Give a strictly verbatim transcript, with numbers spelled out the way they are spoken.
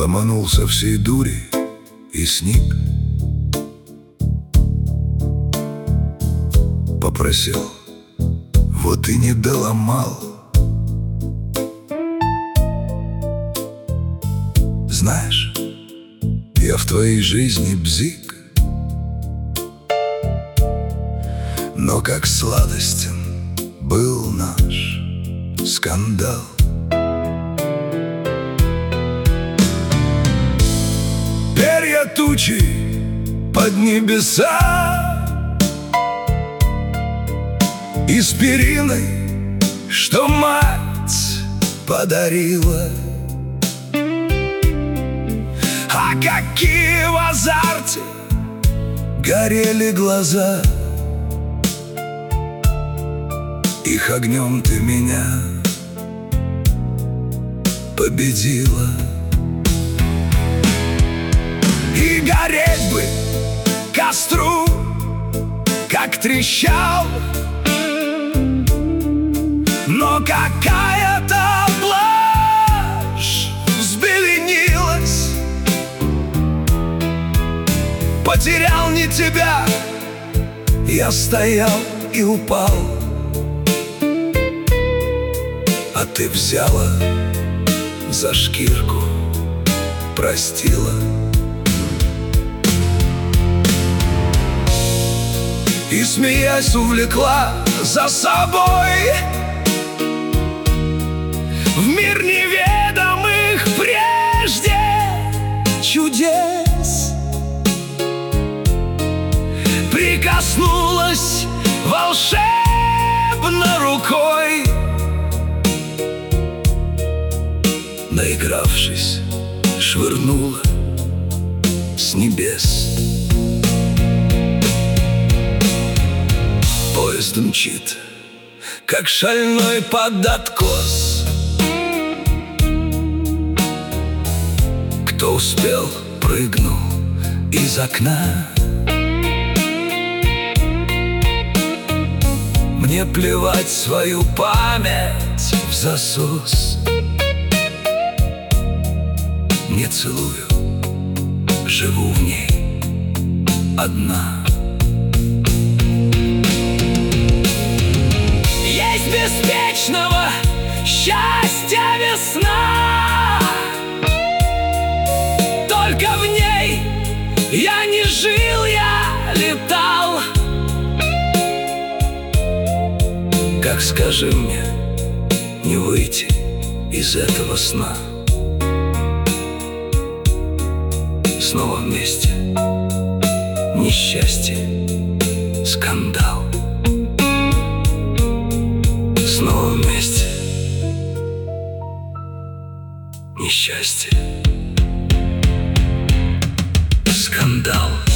Ломанул со всей дури и сник. Попросил, вот и не доломал. Знаешь, я в твоей жизни бзик, но как сладостен был наш скандал. Перья тучи под небеса и с периной, что мать подарила. А какие в азарте горели глаза, их огнем ты меня победила. И гореть бы костру, как трещал, но какая-то блажь взбеленилась. Потерял не тебя, я стоял и упал, а ты взяла за шкирку, простила. И, смеясь, увлекла за собой в мир неведомых прежде чудес. Прикоснулась волшебно рукой, наигравшись, швырнула с небес. Поезд мчит, как шальной под откос. Кто успел, прыгнул из окна. Мне плевать свою память в засос. Не целую, живу в ней одна. Есть беспечного счастья весна, только в ней я не жил, я летал. Как, скажи мне, не выйти из этого сна? Снова вместе, несчастье, скандал. Снова вместе, несчастье, скандал.